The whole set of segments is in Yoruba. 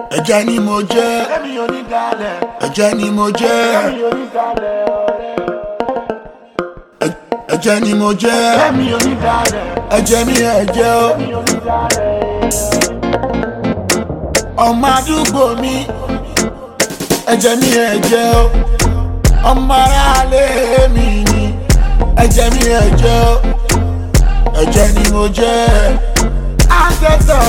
ẹ̀jẹ̀ ni mo jẹ́, ẹ̀jẹ̀ ni mo jẹ́, ẹ̀jẹ̀ ni mo jẹ́, ẹ̀jẹ̀ mi ẹ̀jẹ̀ o. Ọmọ àdúgbò mi, ẹ̀jẹ̀ mi ẹ̀jẹ̀ o. Ọmọ aráalé mi ni, ẹ̀jẹ̀ mi ẹ̀jẹ̀ o. Ẹ̀jẹ̀ ni mo jẹ́, àtẹ̀tọ̀.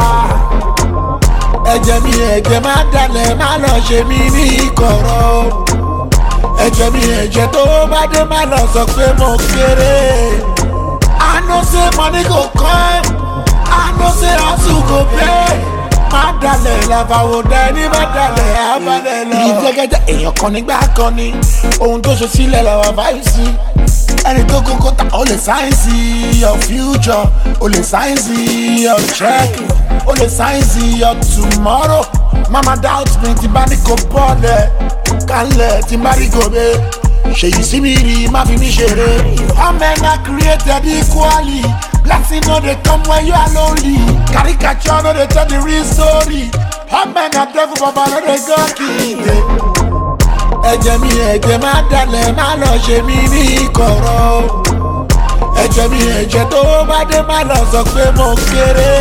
Ẹ̀jẹ̀ mi ẹ̀jẹ̀ má dalẹ̀ má lọ ṣe mí ní ìkọ̀rọ̀. Ẹ̀jẹ̀ mi ẹ̀jẹ̀ tó bá dé má lọ sọ pé mo kéré. I know say money go come, I know say hustle go pay. Má dalẹ̀ làbàwò dá ẹni má dalẹ̀ abalẹ̀ lọ. Ìjẹ́gẹ́jẹ́ èèyàn kan nígbà kan ni ohun tó ṣe sílẹ̀ làwọn báyìí sí. Ẹni tó kókó ta ó lè sáyẹ́nsì your future, ó lè sáyẹ́nsì your check, ó lè sáyẹ́nsì your tomorrow. Mama doubt me tí bá ní kò bọ́ọ̀lẹ̀ kálẹ̀ tí bá rí gòbè. Ṣèyí sí mi rí má fi mí ṣeré. All men are created equally. Blessing no dey come when you are lonely. Caricature no dey tell the real story. All men are devil baba no dey go kill. Ẹ̀jẹ̀ mi ẹ̀jẹ̀ má dalẹ̀ má lọ ṣe mí ní ìkọ̀rọ̀. Ẹ̀jẹ̀ mi ẹ̀jẹ̀ tó bá dé má lọ sọ pé mo kéré.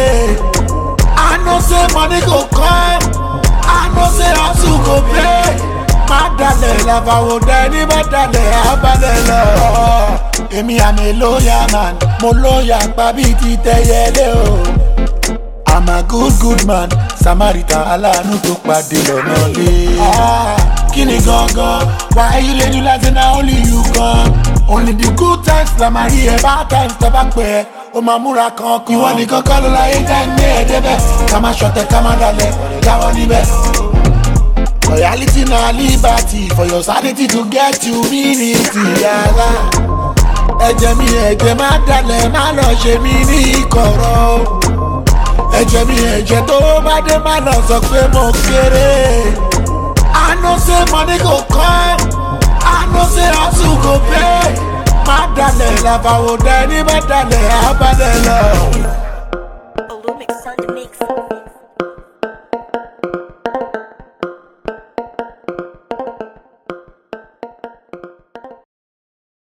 I know say money go come, I know say hustle go pay. Má dalẹ̀ làbàwò dá ẹni má dalẹ̀ abalẹ̀ lọ. Èmi àmì lóyà man, mo lóyà pa bí ti tẹyẹlé o. I'm a good man, Samaritan aláàánú tó pàdé lọ́nà lé. Kini gangan, why you lady like na only you come? Only the good times la máa rí ẹ, bad times tẹ́ bá pẹ́ ó máa múra kankan. Ìwọ nìkan kọ́ ló láyé tá ẹ̀ ní ẹ̀ẹ́dẹ́bẹ̀. Ká má ṣọ̀tẹ̀ ká má dalẹ̀, jáwọ́ níbẹ̀. Loyalty na liberty, for your sanity to get you unity. Yàrá ẹ̀jẹ̀ mi ẹ̀jẹ̀ má dalẹ̀ má lọ ṣe mí ní ìkọ̀rọ̀. Ẹ̀jẹ̀ mi ẹ̀jẹ̀ tó bá dé má lọ sọ pé mo kéré. I know say money go come, I know say hustle go pay. Má dalẹ̀ làbàwò dá ẹni má dalẹ̀ abalẹ̀ lọ. Olumix on the mix.